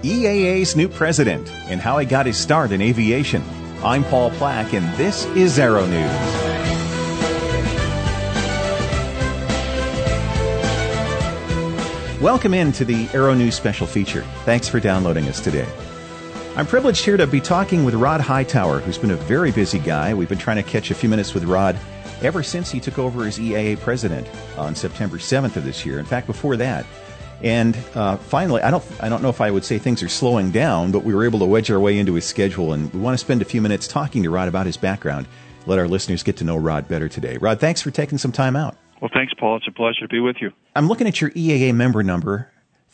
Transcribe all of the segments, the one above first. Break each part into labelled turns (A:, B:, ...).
A: EAA's new president and how he got his start in aviation. I'm Paul Plack, and this is Aero News. Welcome into the Aero News special feature. Thanks for downloading us today. I'm privileged here to be talking with Rod Hightower, who's been a very busy guy. We've been trying to catch a few minutes with Rod ever since he took over as EAA president on September 7th of this year. In fact, before that. And finally, I don't know if I would say things are slowing down, but we were able to wedge our way into his schedule, and we want to spend a few minutes talking to Rod about his background. Let our listeners get to know Rod better today. Rod, thanks for taking some time out.
B: Well, thanks, Paul. It's a pleasure to be with you.
A: I'm looking at your EAA member number,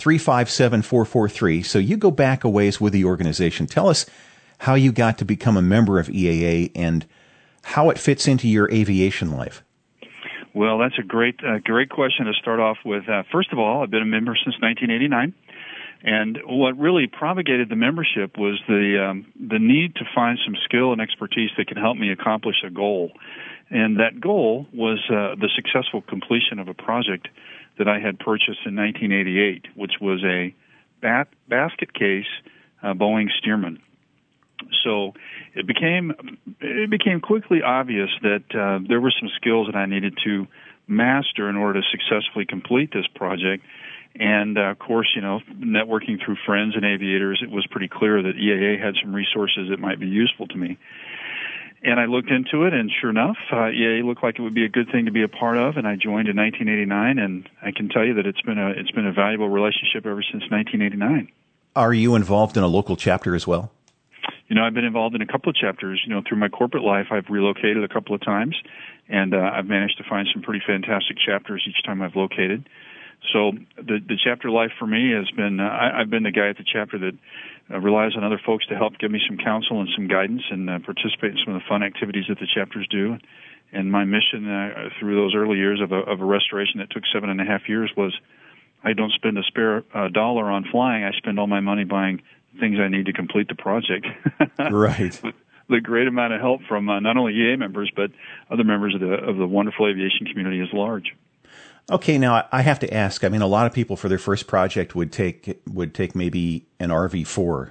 A: 357443. So you go back a ways with the organization. Tell us how you got to become a member of EAA and how it fits into your aviation life.
B: Well, that's a great question to start off with. First of all, I've been a member since 1989, and what really propagated the membership was the need to find some skill and expertise that can help me accomplish a goal. And that goal was the successful completion of a project that I had purchased in 1988, which was a basket case Boeing Stearman. So it became quickly obvious that there were some skills that I needed to master in order to successfully complete this project. And of course, networking through friends and aviators, it was pretty clear that EAA had some resources that might be useful to me. And I looked into it, and sure enough, EAA looked like it would be a good thing to be a part of. And I joined in 1989, and I can tell you that it's been a valuable relationship ever since 1989.
A: Are you involved in a local chapter as well?
B: I've been involved in a couple of chapters. Through my corporate life, I've relocated a couple of times, and I've managed to find some pretty fantastic chapters each time I've located. So the chapter life for me has been, I've been the guy at the chapter that relies on other folks to help give me some counsel and some guidance and participate in some of the fun activities that the chapters do. And my mission through those early years of a restoration that took 7.5 years was I don't spend a spare dollar on flying. I spend all my money buying things I need to complete the project.
A: Right.
B: The great amount of help from not only EA members, but other members of the wonderful aviation community at large.
A: Okay, now I have to ask. I mean, a lot of people for their first project would take maybe an RV4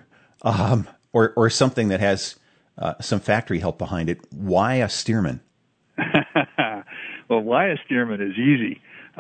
A: or something that has some factory help behind it. Why a Stearman?
B: Well, why a Stearman is easy.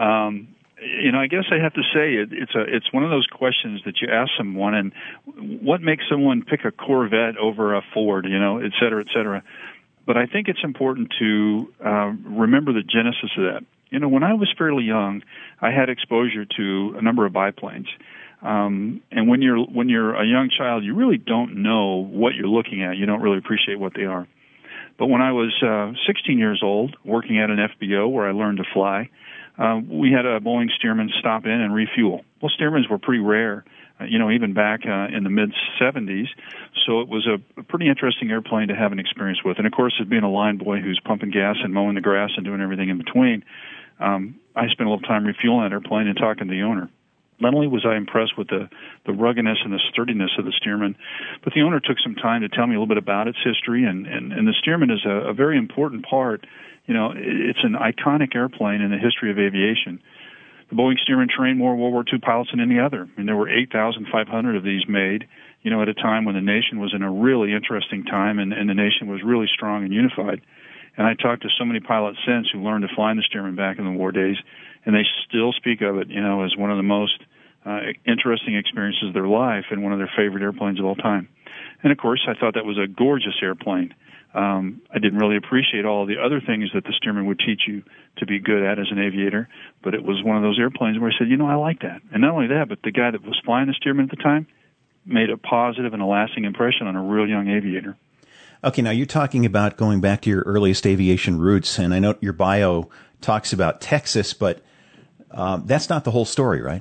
B: I guess I have to say it's one of those questions that you ask someone, and what makes someone pick a Corvette over a Ford, et cetera, et cetera. But I think it's important to remember the genesis of that. When I was fairly young, I had exposure to a number of biplanes. And when you're a young child, you really don't know what you're looking at. You don't really appreciate what they are. But when I was 16 years old, working at an FBO where I learned to fly, we had a Boeing Stearman stop in and refuel. Well, Stearmans were pretty rare, even back in the mid-'70s. So it was a pretty interesting airplane to have an experience with. And, of course, as being a line boy who's pumping gas and mowing the grass and doing everything in between, I spent a little time refueling that airplane and talking to the owner. Not only was I impressed with the ruggedness and the sturdiness of the Stearman, but the owner took some time to tell me a little bit about its history. And the Stearman is a very important part. It's an iconic airplane in the history of aviation. The Boeing Stearman trained more World War II pilots than any other. I mean, there were 8,500 of these made, at a time when the nation was in a really interesting time and the nation was really strong and unified. And I talked to so many pilots since who learned to fly in the Stearman back in the war days, and they still speak of it, as one of the most interesting experiences of their life and one of their favorite airplanes of all time. And, of course, I thought that was a gorgeous airplane. I didn't really appreciate all the other things that the Stearman would teach you to be good at as an aviator, but it was one of those airplanes where I said, I like that. And not only that, but the guy that was flying the Stearman at the time made a positive and a lasting impression on a real young aviator.
A: Okay, now you're talking about going back to your earliest aviation roots, and I know your bio talks about Texas, but that's not the whole story, right?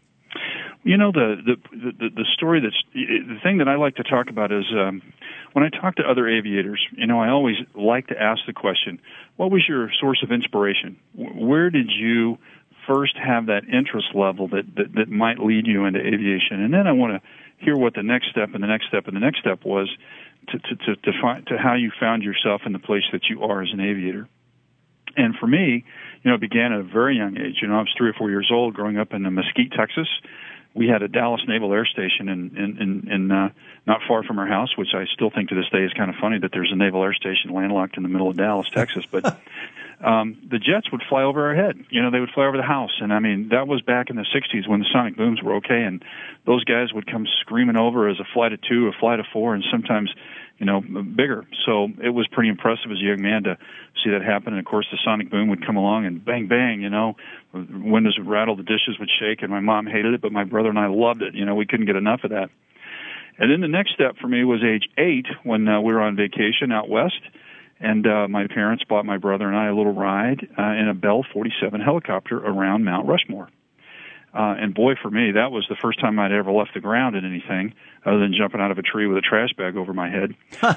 B: The story the thing that I like to talk about is when I talk to other aviators, I always like to ask the question, what was your source of inspiration? Where did you first have that interest level that might lead you into aviation? And then I want to hear what the next step and the next step and the next step was to how you found yourself in the place that you are as an aviator. And for me, it began at a very young age. I was 3 or 4 years old growing up in Mesquite, Texas, we had a Dallas Naval Air Station in not far from our house, which I still think to this day is kind of funny that there's a naval air station landlocked in the middle of Dallas, Texas. But the jets would fly over our head. They would fly over the house. And, I mean, that was back in the 60s when the sonic booms were okay. And those guys would come screaming over as a flight of 2, a flight of 4, and sometimes, bigger. So it was pretty impressive as a young man to see that happen. And, of course, the sonic boom would come along and bang, bang, windows would rattle, the dishes would shake, and my mom hated it, but my brother and I loved it. We couldn't get enough of that. And then the next step for me was age 8 when we were on vacation out west. And my parents bought my brother and I a little ride in a Bell 47 helicopter around Mount Rushmore. And boy, for me, that was the first time I'd ever left the ground in anything other than jumping out of a tree with a trash bag over my head.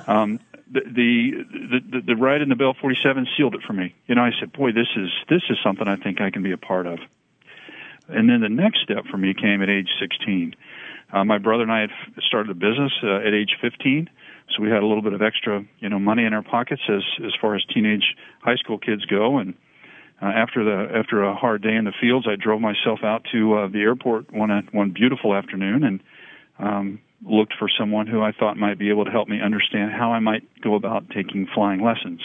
B: The ride in the Bell 47 sealed it for me. I said, boy, this is something I think I can be a part of. And then the next step for me came at age 16. My brother and I had started a business at age 15. So we had a little bit of extra, money in our pockets as far as teenage high school kids go. And after a hard day in the fields, I drove myself out to the airport one beautiful afternoon and looked for someone who I thought might be able to help me understand how I might go about taking flying lessons.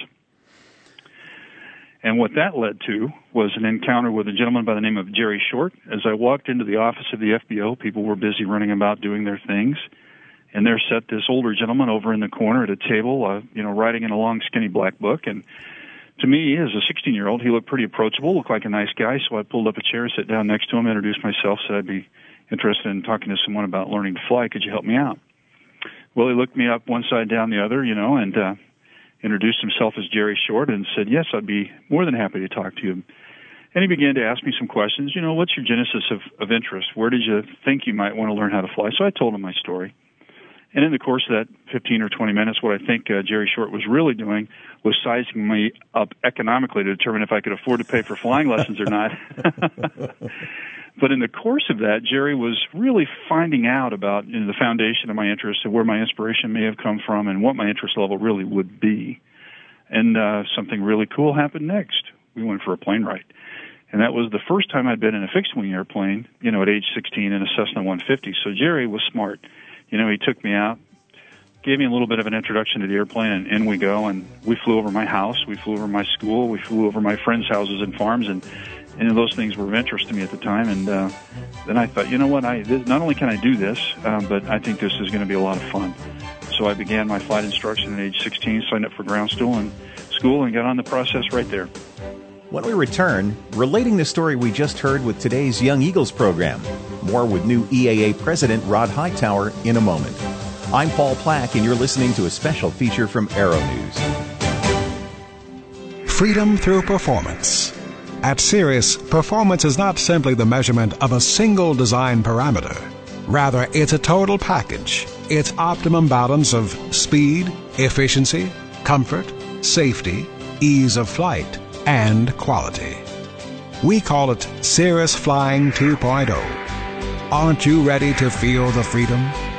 B: And what that led to was an encounter with a gentleman by the name of Jerry Short. As I walked into the office of the FBO, people were busy running about doing their things. And there sat this older gentleman over in the corner at a table, writing in a long, skinny black book. And to me, as a 16-year-old, he looked pretty approachable, looked like a nice guy. So I pulled up a chair, sat down next to him, introduced myself, said I'd be interested in talking to someone about learning to fly. Could you help me out? Well, he looked me up one side, down the other, and introduced himself as Jerry Short and said, yes, I'd be more than happy to talk to you. And he began to ask me some questions. What's your genesis of interest? Where did you think you might want to learn how to fly? So I told him my story. And in the course of that 15 or 20 minutes, what I think Jerry Short was really doing was sizing me up economically to determine if I could afford to pay for flying lessons or not. But in the course of that, Jerry was really finding out about the foundation of my interest and where my inspiration may have come from and what my interest level really would be. And something really cool happened next. We went for a plane ride. And that was the first time I'd been in a fixed-wing airplane, at age 16 in a Cessna 150. So Jerry was smart. He took me out, gave me a little bit of an introduction to the airplane, and in we go. And we flew over my house, we flew over my school, we flew over my friends' houses and farms, and those things were of interest to me at the time. And then I thought, not only can I do this, but I think this is going to be a lot of fun. So I began my flight instruction at age 16, signed up for ground school and got on the process right there.
A: When we return, relating the story we just heard with today's Young Eagles program. More with new EAA President Rod Hightower in a moment. I'm Paul Plack, and you're listening to a special feature from Aero News.
C: Freedom through performance. At Cirrus, performance is not simply the measurement of a single design parameter. Rather, it's a total package. It's optimum balance of speed, efficiency, comfort, safety, ease of flight, and quality. We call it Cirrus Flying 2.0. Aren't you ready to feel the freedom?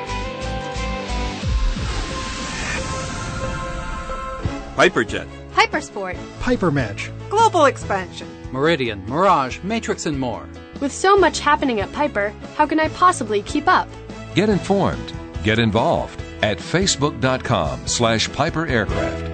D: Piperjet,
E: Hypersport,
F: Hypermatch,
G: Global Expansion,
H: Meridian, Mirage, Matrix, and more.
E: With so much happening at Piper, how can I possibly keep up?
I: Get informed. Get involved at facebook.com/Piper Aircraft.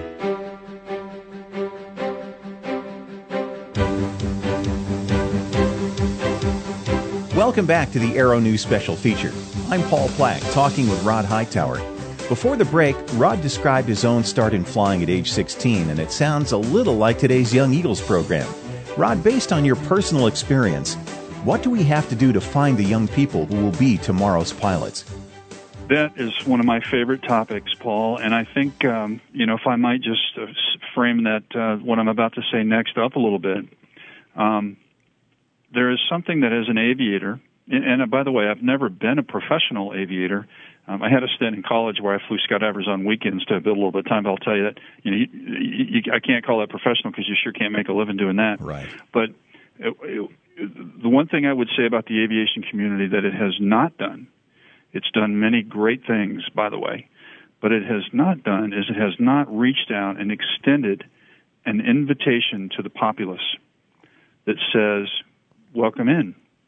A: Welcome back to the Aero News special feature. I'm Paul Plack, talking with Rod Hightower. Before the break, Rod described his own start in flying at age 16, and it sounds a little like today's Young Eagles program. Rod, based on your personal experience, what do we have to do to find the young people who will be tomorrow's pilots?
B: That is one of my favorite topics, Paul, and I think, if I might just frame that, what I'm about to say next up a little bit, there is something that as an aviator, and by the way, I've never been a professional aviator. I had a stint in college where I flew skydivers on weekends to build a little bit of time, but I'll tell you that I can't call that professional because you sure can't make a living doing that.
A: Right.
B: But the one thing I would say about the aviation community that it has not done, it's done many great things, by the way, but it has not done is it has not reached out and extended an invitation to the populace that says, welcome in.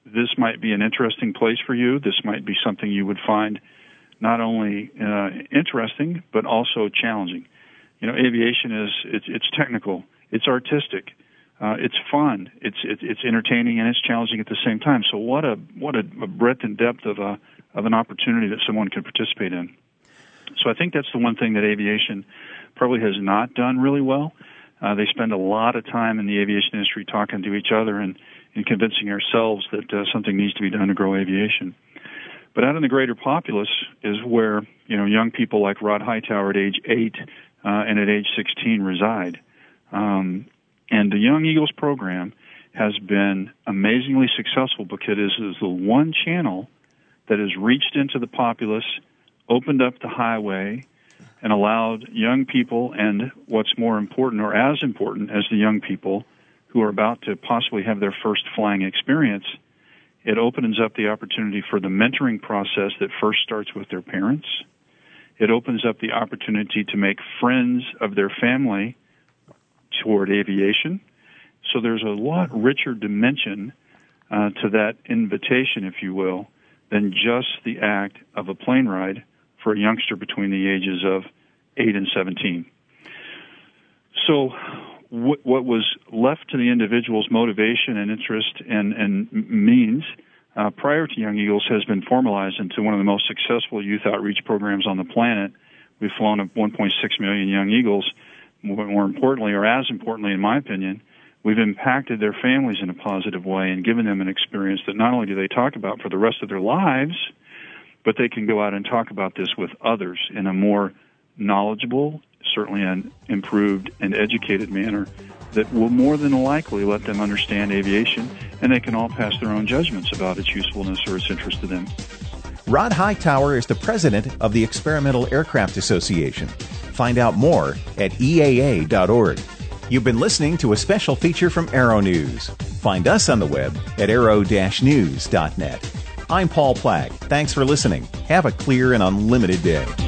B: this might be an interesting place for you. This might be something you would find not only interesting, but also challenging. You know, aviation it's technical, it's artistic, it's fun, it's entertaining, and it's challenging at the same time. So what a breadth and depth of an opportunity that someone can participate in. So I think that's the one thing that aviation probably has not done really well. They spend a lot of time in the aviation industry talking to each other and convincing ourselves that something needs to be done to grow aviation. But out in the greater populace is where, you know, young people like Rod Hightower at age 8 and at age 16 reside. And the Young Eagles program has been amazingly successful because it is the one channel that has reached into the populace, opened up the highway, and allowed young people, and what's more important or as important as the young people who are about to possibly have their first flying experience, it opens up the opportunity for the mentoring process that first starts with their parents. It opens up the opportunity to make friends of their family toward aviation. So there's a lot richer dimension to that invitation, if you will, than just the act of a plane ride for a youngster between the ages of 8 and 17. So what was left to the individual's motivation and interest and means prior to Young Eagles has been formalized into one of the most successful youth outreach programs on the planet. We've flown up 1.6 million Young Eagles. More importantly, or as importantly in my opinion, we've impacted their families in a positive way and given them an experience that not only do they talk about for the rest of their lives, but they can go out and talk about this with others in a more knowledgeable, certainly an improved and educated manner that will more than likely let them understand aviation, and they can all pass their own judgments about its usefulness or its interest to them.
A: Rod Hightower is the president of the Experimental Aircraft Association. Find out more at EAA.org. You've been listening to a special feature from Aero News. Find us on the web at aero-news.net. I'm Paul Plagg. Thanks for listening. Have a clear and unlimited day.